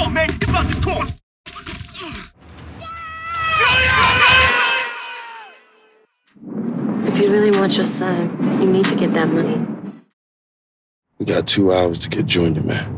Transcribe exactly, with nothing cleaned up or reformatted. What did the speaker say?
on, man. Get about this course. If you really want your son, you need to get that money. We got two hours to get Junior, man.